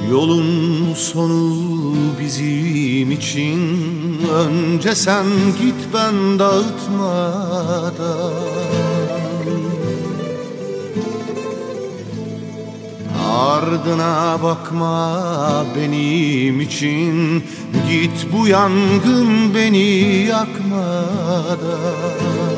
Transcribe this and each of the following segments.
Yolun sonu bizim için, önce sen git ben dağıtmadan. Ardına bakma benim için, git bu yangın beni yakmadan.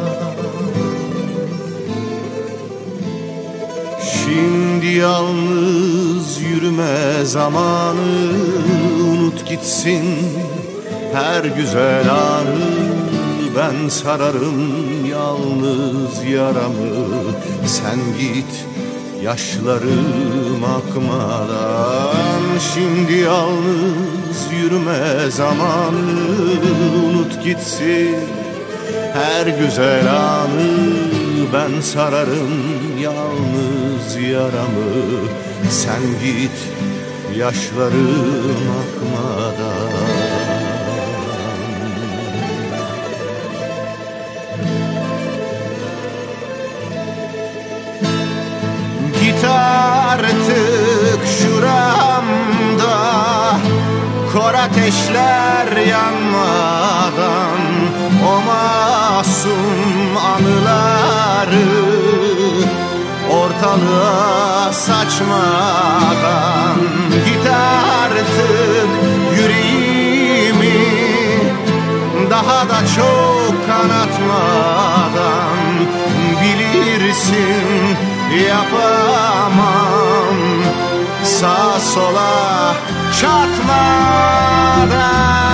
Şimdi yalnız yürüme zamanı, unut gitsin her güzel anı. Ben sararım yalnız yaramı, sen git yaşlarım akmadan. Şimdi yalnız yürüme zamanı, unut gitsin her güzel anı. Ben sararım yalnız yaramı, sen git yaşlarım akmadan. Git artık şuramda, kor ateşler yanmadan. O masum anıları ortalığa saçmadan. Git artık yüreğimi daha da çok kanatmadan. Bilirsin yapamam sağa sola çatmadan.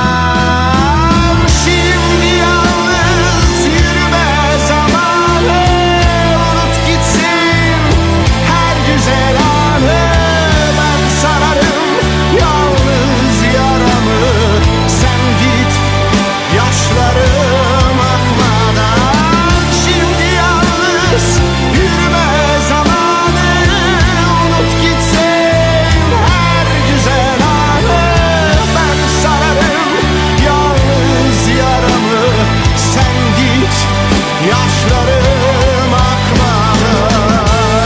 Şimdi yalnız yürüme zamanı, unut gitsin her güzel anı. Ben sararım yalnız yaramı, sen git yaşlarım akmadan. Şimdi yalnız yürüme zamanı, unut gitsin her güzel anı. Ben sararım yalnız yaramı, sen git yaşlarım akmadan.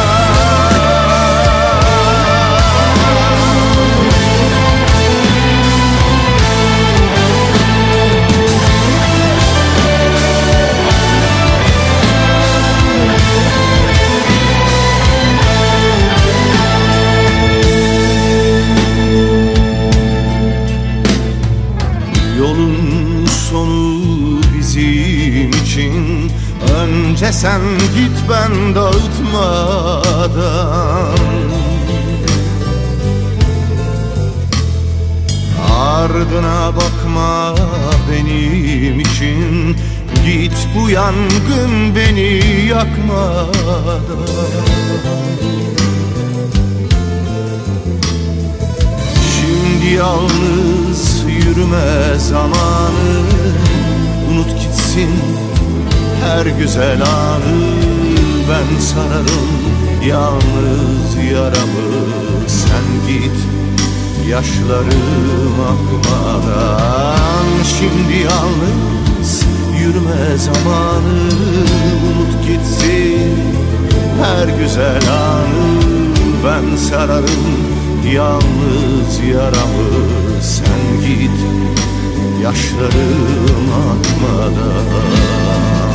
Yolun sonu bizim için, önce sen git ben dağıtmadan. Ardına bakma benim için, git bu yangın beni yakmadan. Şimdi yalnız yürüme zamanı, unut gitsin her güzel anı. Ben sararım yalnız yaramı, sen git yaşlarım akmadan. Şimdi yalnız yürüme zamanı, unut gitsin her güzel anı. Ben sararım yalnız yaramı, sen git yaşlarım akmadan.